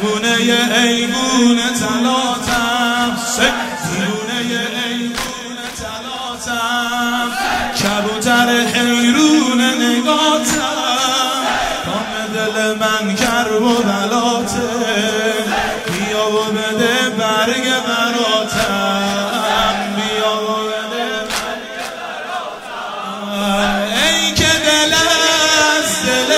دیوونه ایوونه تلاتم، دیوونه ایوونه تلاتم، کبوتر حیرون نگاتم، کام دل من کرب و بلاته، بیا و بده برگ براتم، بیا و بده برگ براتم. ای که دل از دل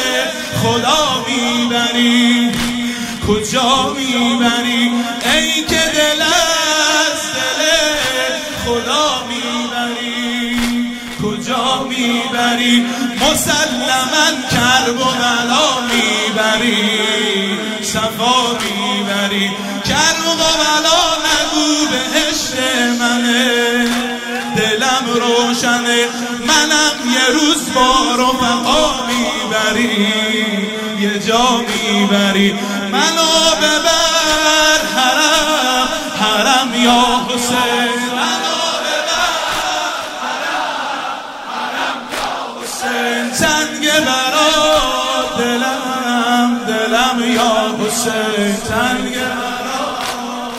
خدا میبری، کجا میبری؟ ای که دل از دل خدا میبری، کجا میبری؟ مسلماً کرب و بلا میبری، صفا میبری. کرب و بلا نگو بهشت منه، دلم روشنه، منم یه روز با رفقا میبری، یه جا میبری. منو ببر حرم، حرم یا حسین، منو ببر حرم، حرم یا حسین. تنگ برات دلم، دلم یا حسین، تنگ برات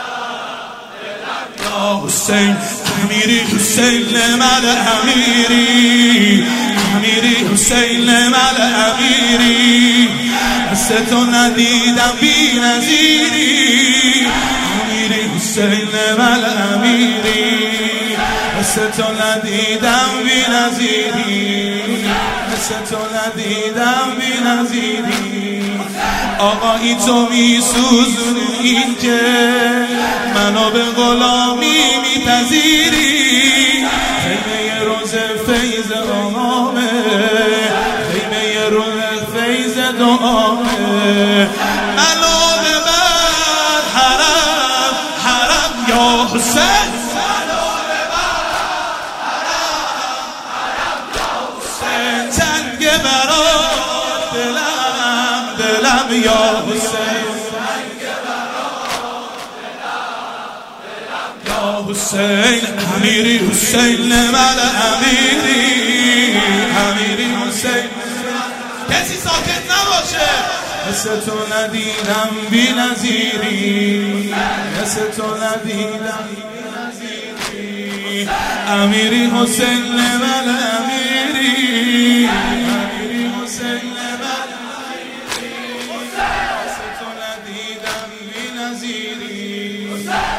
دلم یا حسین. امیری حسین مل امیری، امیری حسین مل امیری، مثل تو ندیدم بی نظیری. امیری حسین مل امیری، مثل تو ندیدم بی نظیری، مثل تو ندیدم بی نظیری. آقایی تو میسوزونی این که منو به غلامی میپذیری. خیمه روز فیض آمامه، خیمه روز فیض دعامه. منو ببر حرم، حرم یا حسین، منو ببر حرم، حرم یا حسین. تنگ برات دلم، دلم یا حسین، تنگ برات دلم، دلم یا حسین. امیری حسین مل امیری، امیری حسین. کسی ساکت نباشه. مثل تو ندیدم بی نظیری، مثل تو ندیدم بی نظیری. امیری حسین مل امیری، امیری حسین مل امیری، مثل تو ندیدم بی نظیری.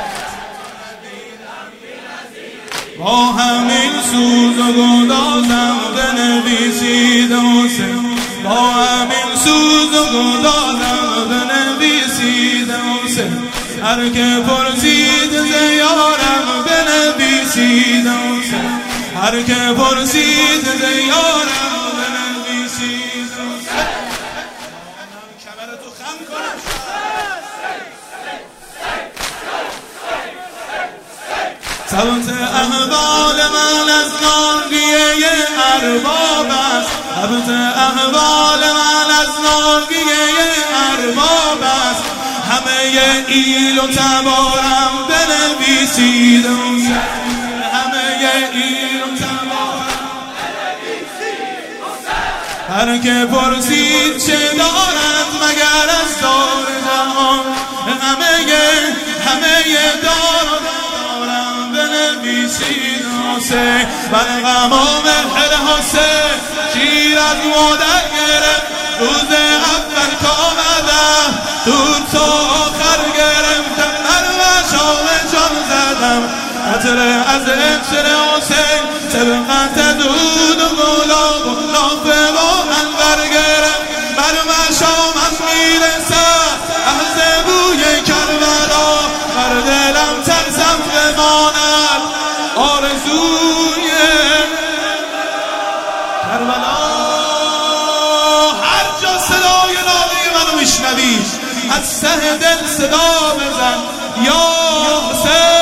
با همین سوز و گدازم بنویسید حسین، با همین سوز و گدازم بنویسید حسین. هر که پرسید زیارم بنویسید حسین، هر که پرسید زیارم بنویسید حسین. کمرتو خم کنم. ثبت احوال من از ناگیه ارباب است، ثبت احوال من از ناگیه ارباب است. همه ایل و تبارم بنویسید حسین، همه ایل و تبارم بنویسید حسین. هر که پرسید چه دارد مگر از دار جهان، همه دار بنویسید حسین. من غم و مهر حسین شیر از مادر گرفت، روز اول که آمدم دور تا آخر گرفتم. من مشام جان زدم عطر از عطر حسین، سبقت دود و گلاب و نافه و انور گرفت. من مشامم میرسد از بوی کربلا، بر دلم ترسم بماند آرزوی کربلا. هر جا صدای ناله منو میشنوی از ته دل صدا بزن یا حسین.